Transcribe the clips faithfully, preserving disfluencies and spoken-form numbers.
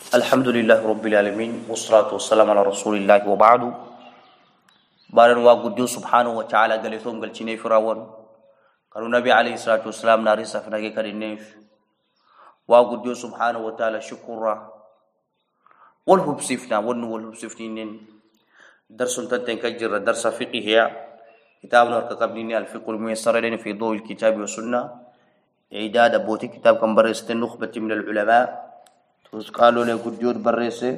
الحمد لله رب العالمين والصلاة والسلام على رسول الله وبعد. بارن واقدو سبحانه وتعالى قال ثم قال تشيني فراون قالوا النبي عليه الصلاة والسلام ناري سفنا كرينيف واقدو سبحانه وتعالى شكرا والهب سفنا ون والهب سفنين درس تنكجر درس فقه هي كتابنا ارتقبني الفقه الميسر لنا في ضوء الكتاب والسنة إعداد أبوتي كتاب كم برست النخبة من العلماء قالوا له قديور بريسه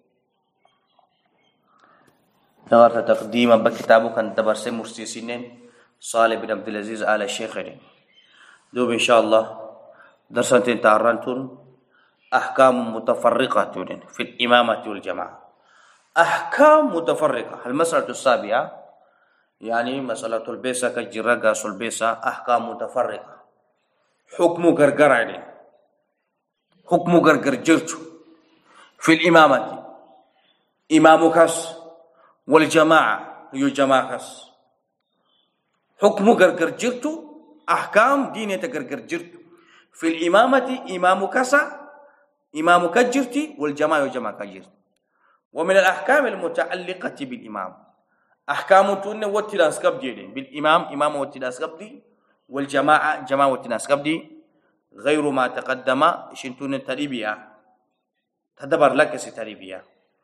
نورت تقديما بكتابه كان تبرسه مرسيسين صالح بن عبد العزيز آل الشيخ دوب إن شاء الله درسنتين تعرنتون أحكام متفرقة في الإمامة والجماعة. أحكام متفرقة المسألة السابعة يعني مسألة البيسة كجرقة البيسة أحكام متفرقة حكم غرغر عليه حكم غرغر جرتو في الإمامة إمام كاس والجماعة يو جماعة كاس حكم غرغر جرتو أحكام دينية غرغر جرتو في الإمامة إمام كاسا إمام كجرتي والجماعة يو جماعة كجرت. ومن الأحكام المتعلقة بالإمام أحكام تون وتلاس كبدي بالإمام إمام وتلاس كبدي والجماعة جماعة وتلاس كبدي غير ما تقدم شنتون تربية تدبر لك ستربية.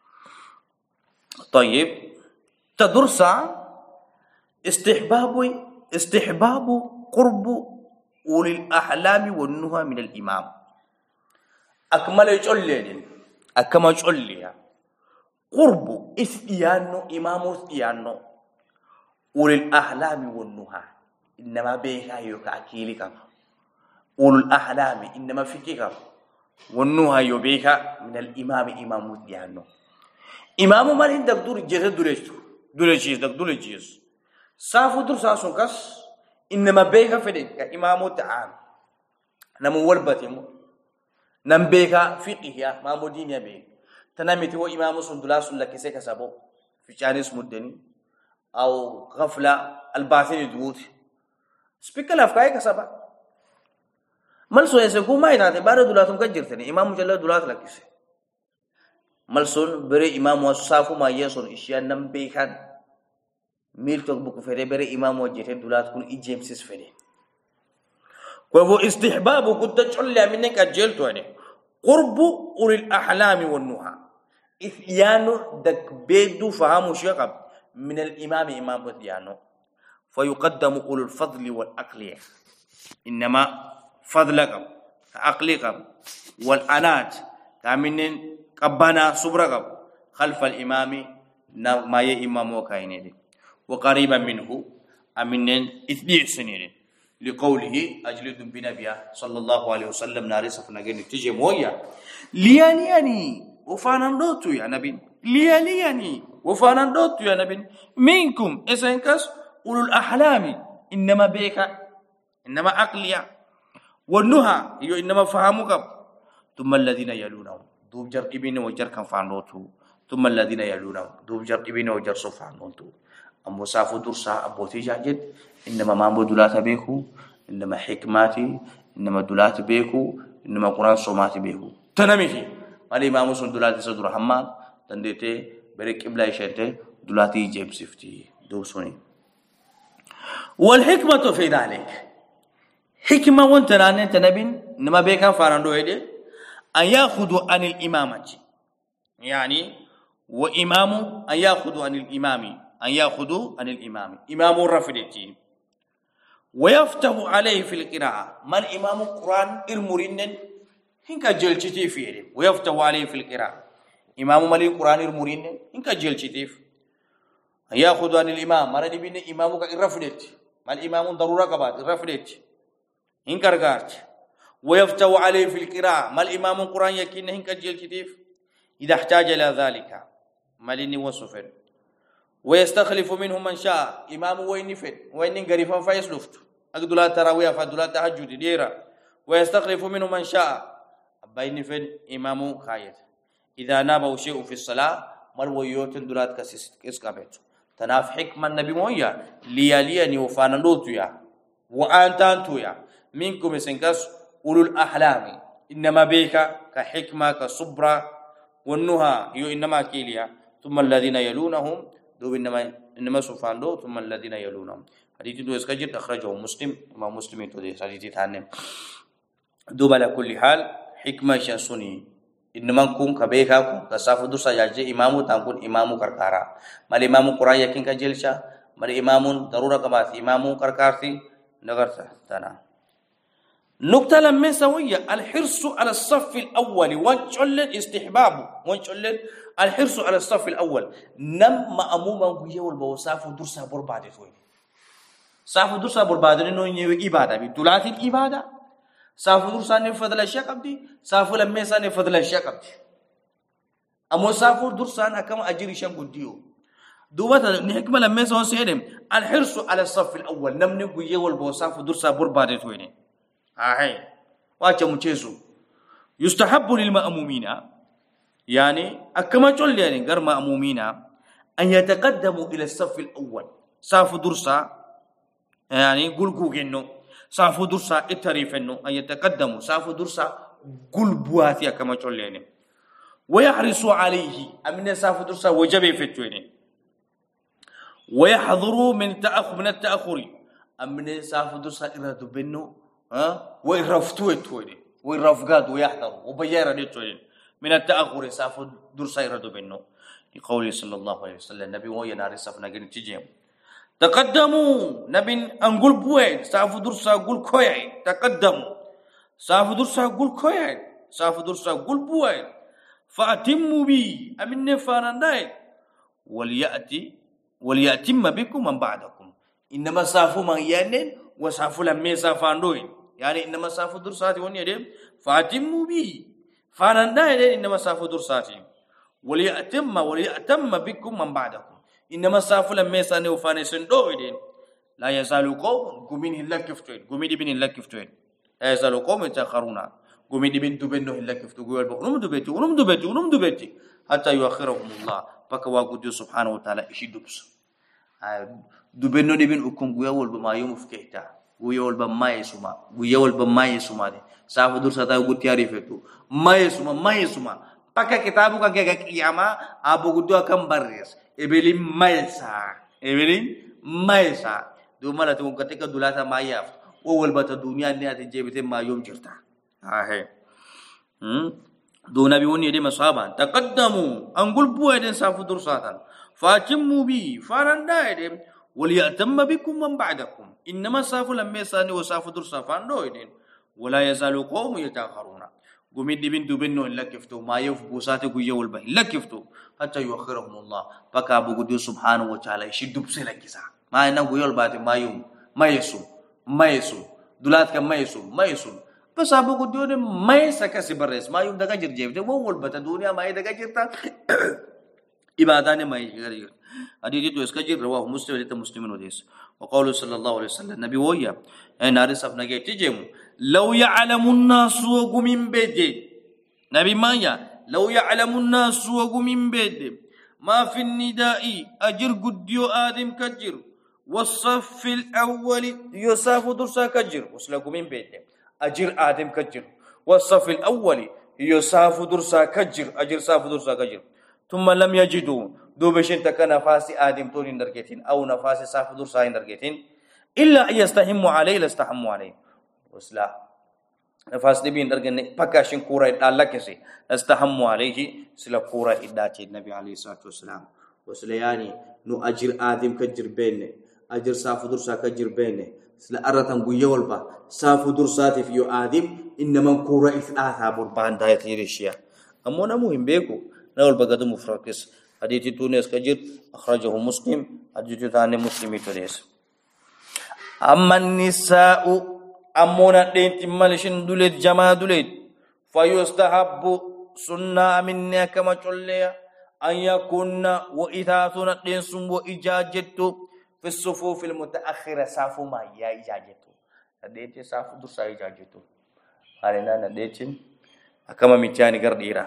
طيب تدرس استحباب استحباب قرب أولي الأحلام والنهى من الإمام. أكمل يجعل أكمل يجعل قرب إثيانو إمام إثيانو أولي الأحلام والنهى إنما بيها يكاكيلي كما أولو الأحلام إنما فكك والنهى يبيها من الإمام إمام إثيانو إمام مالين دكتور جيز دوليش دوليش دكتور جيز سافو درساسون كاس إنما بيها فدين كإمام تعام نمو ولبتيمو نم بيها فقه ما مدين يبيه تنامي هو إمام سندلاس لك سيك سبو في شانس مدني أو غفلة الباثين دوت سبيك الأفكار كسبا ملسون يسكو ما ينادي بارد دولاتهم كجرتني إمام جل دولات لك سي ملسون بري إمام وصافو ما يسون إشياء نم بيكان ميل تقبك فري بري إمام وجهه دولات كل إجيمسيس فري وهو استحباب قد تجعل منك أجلت يعني قرب أولي الأحلام والنهى إثيانو دك بيدو فهمو شيخب من الإمام إمام إثيانو فيقدم أولو الفضل والأقلية إنما فضلكم عقلكم والأنات كامنين كبانا صبركم خلف الإمام ما يإمام وكاينين وقريبا منه أمنين إثني سنين لقوله أجلد بنبيا صلى الله عليه وسلم نارس فنجن تجي مويا ليانياني وفانندوتو يا نبي ليانياني وفانندوتو يا نبي منكم إسنكس أولو الأحلام إنما بيك إنما عقليا والنهى يو إنما فهمك ثم الذين يلونهم دوب جر ابن وجر كان فانوتو ثم الذين يلونهم دوب جر ابن وجر صفانوتو أم وصافو درسا أبوتي جاجد إنما مامو دولات بيكو إنما حكماتي إنما دولات بيكو إنما قرآن صوماتي بيكو تنميكي مالي مامو سن دولات صدر حمال تنديتي بريك إبلا يشيرتي دولاتي جيب سفتي دوسوني. والحكمة في ذلك حكمة وانتنان تنبين إنما بيكا فارندو هيدي أن يأخذوا عن الإمامة يعني وإمام أن يأخذوا عن الإمام أن يأخذوا عن الإمام إمام الرفدتين ويفتح عليه في القراءة ما الإمام القرآن المرنن هنك جلشتي فيه ويفتح عليه في القراءة إمام مالي القرآن المرنن هنك جلشتي أن يأخذوا عن الإمام مرة بين إمامك الرفدت ما الإمام ضرورة كبات الرفدت هنك رجعت ويفتح عليه في القراءة ما الإمام القرآن يكين هنك جلشتي إذا احتاج إلى ذلك مالني وصفر ويستخلف منهم من شاء إمام وين فد وين غريفا فيسلفت أقدلا تراويح فدلا تهجد ديرا ويستخلف منهم من شاء بين فد إمام خايت إذا نابه شيء في الصلاة مر ويوت دولات كسس كسكابت تناف حكمة النبي مويا لياليني وفانلوتو يا وأنتانتو يا منكم سنكس أولو الأحلام إنما بيك كحكمة كصبرة والنهى يو إنما كيليا ثم الذين يلونهم دو إنما إنما سفاندو ثم الذين يلونهم حديث دو اسكجر أخرجه مسلم ما مسلم تودي حديث ثاني دو على كل حال حكمة شنسوني إنما كون كبيكا كون كسافو دو سجاجي إمامو تانكون إمامو كركارا مال إمامو قرآن يكين كجلشا مال إمامو ضرورة كباث إمامو كركارتي نغرتا تانا نقطة لما سوية الحرص على الصف الأول وانشل استحباب وانشل الحرص على الصف الأول نم مأموما ويا والبوسافو درسا بربادة توي سافو درسا بربادة إنه ينوي إبادة بتلاتي الإبادة سافو درسا نفضل الشيء قبدي سافو لما سا نفضل الشيء قبدي أمو سافو درسا أكم أجري شام قديو دوبته نحكم لما سوى سيدم الحرص على الصف الأول نم نويا والبوسافو درسا بربادة توي آه واجه مجيزو يستحب للمأمومين يعني أكما تقول يعني غير مأمومين أن يتقدموا إلى الصف الأول صاف درسا يعني قل قوغنو صاف درسا التريف إنه أن يتقدموا صاف درسا قل بواتي أكما تقول يعني ويحرصوا عليه أمن صاف درسا وجبه في التويني ويحضروا من تأخر من التأخر أمن صاف درسا إرادو بينه ها ويرفتوا التويني ويرفقات ويحضروا وبيارة التويني من التأخر سافو درسا يردو بينه لقوله صلى الله عليه وسلم النبي وهي نار سافنا جن تجيم تقدموا نبي أنقول بوين سافو درسا قول كوي تقدموا سافو درسا قول كوي سافو درسا قول بوين فأتموا بي أمن نفانا وليأتي وليأتم بكم من بعدكم إنما سافو من ينن وسافو لم يسافاندوين يعني إنما سافو درساتي ونيدم فأتموا بي فانا إنما سافو درساتي وليأتم وليأتم بكم من بعدكم إنما سافو لما يساني وفاني سندوين لا يزال قوم قومين هلا كفتوين قومين بين هلا كفتوين لا يزال قوم يتأخرون قومين بين دبنو هلا كفتو قوي ونم دبتي ونم دبتي ونم دبتي حتى يؤخرهم الله بكوا قدو سبحانه وتعالى إشي دبس دبنو دبن أكم قوي والبما يوم فكيتا قوي والبما يسوما قوي والبما يسوما سافو درساتا قوتي عرفتو ما يسوما ما يسوما pakai kitabu kan kayak kiyama abu gudu akan baris ebelin maisa ebelin maisa duma la tu ketika dulata mayaf wawal bata dunia ni ati jebete mayum jirta ahe hmm do nabi woni de masaba taqaddamu angul buai den safu dursatan fatimmu bi faranda de wal ya'tamma bikum man ba'dakum inma safu lam yasani wa safu dursafan do den wala yazalu qawm yatakharuna قومي دبين دبنو إلا كفتو ما يف بوساتي قوية والبا إلا كفتو حتى يؤخرهم الله بكا أبو قديو سبحانه وتعالى يشدو بسيلا كيسا ما ينا قوية والباتي ما يوم ما يسو ما يسو دولات كم ما يسو ما يسو بس أبو قديو ما يسا كسي برس ما يوم دقا جر جيب وو والباتا دنيا ما يدقا جرتا إباداني ما يجر حديث تو اسكا جر رواه مسلم وليت مسلمين وديس وقوله صلى الله عليه وسلم نبي ويا أي نارس أبنا جي تجيمو لو يعلم الناس وقومين بيدي نبي مايا لو يعلم الناس وقومين بيدي ما في النداء أجر قديو آدم كجر والصف الأول يصاف درسا كجر وصل قومين بيدي أجر آدم كجر والصف الأول يصاف درسا كجر أجر صاف درسا كجر ثم لم يجدوا دوبشن تك نفاس آدم تون درجتين أو نفاس صاف درسا درجتين إلا أن يستحموا عليه لاستحموا عليه وسلا نفاس نبي درجن بكاشين كورا الله كسي استحموا عليه سلا كورا إداتي النبي عليه الصلاة والسلام وسلا يعني نو أجر آدم كجر بينه أجر صاف درسا كجر بينه سلا أرتم بيول با صاف درسات في آدم إنما كورا إثلاثة بربان دايت يريشيا أمونا مهم بيكو نقول بقدر مفرقس حديث تونس كجر أخرجه مسلم حديث ثاني مسلم تونس أما النساء أمونا دينت مالشن دولت جما دولت فيستحب سنة مني كما تقولي أن يكون وإثاثنا دينسم وإجاجت في الصفوف المتأخرة سافو ما يا إجاجت دينت سافو درسا إجاجت هارينا نديتين أكما ميتاني غرديرا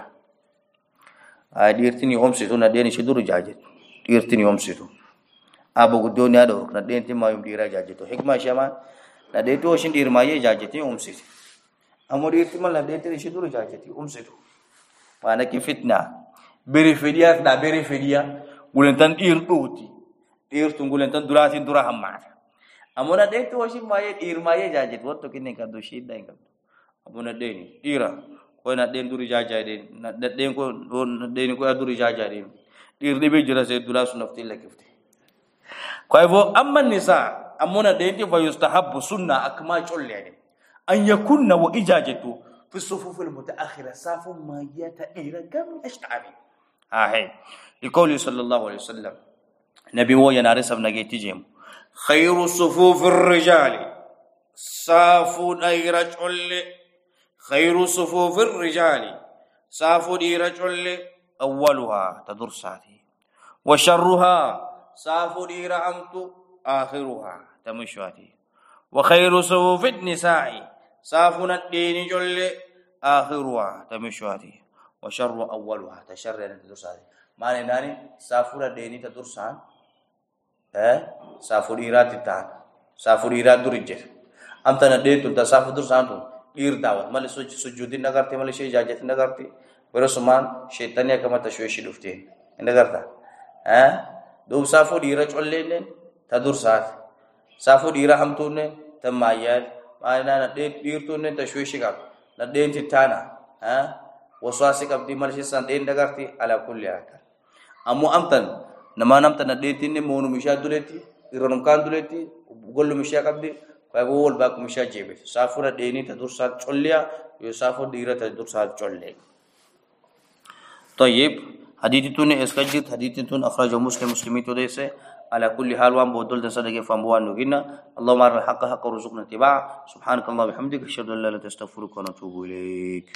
ديرتني يوم سيتو نديني شدور إجاجت ديرتني يوم سيتو أبو قدوني أدور ندينت ما يوم ديرا إجاجت حكمة شما نديتو وشين دير ما يجاجتي يوم سيتو أمور ديرتي ما نديتني شدور إجاجتي يوم سيتو فأنا كفتنا بريفيديا نا بريفيديا ولنتن إير دوتي إير تنقولنتن دراتي درا همات أمونا دين توشي ماي إير ماي جاجت وقت كني كادو شيء دين كادو أمونا دين إيرا كوي دين دوري جاجا دين دين كو دين كو دوري جاجا دين إير دي بيجرا سيد دولا سنفتي لكفتي كوي فو أما النساء أمونا دين تي فيستحب سنة أكما جول يعني أن يكون وإجاجته في الصفوف المتأخرة صاف ما يتأير كم أشتعبي آه لقوله صلى الله عليه وسلم نبي هو ينارس ابن جيتيجيم خير صفوف الرجال صاف رجل خير صفوف الرجال صاف رجل أولها تدرساتي وشرها صاف رأمت آخرها تمشواتي وخير صفوف النساء صاف الدين جل آخرها تمشواتي وشر أولها تشر تدرساتي معنى ناني صاف الدين تدرسان eh safur irat titan safur irat durije amtana de tu safur dursan tu ir dawat mal sujudin nagarti mal shay jajat nagarti berosman shaytan ya kama tashwishi dufte nagarta eh do safur irat chollenen tadursat safur irat hamtune tamayat mana de ir tu ne tashwishi kap na de titana eh waswasi kap di mal shay de nagarti ala kulli akal amu amtan namanam tan deetin ne monu misha duleti ironum kan duleti gollu misha kabdi kay wol ba ko misha jebe safura deeni ta dursat cholliya yo safur dira ta dursat cholle طيب حديثتون اسكجت حديثتون اخرجه مسلم مسلمي تو ديسه على كل حال وان بودل تصدق فاموان نغنا اللهم ارنا الحق حق ورزقنا اتباع سبحانك اللهم وبحمدك اشهد ان لا اله الا انت استغفرك واتوب اليك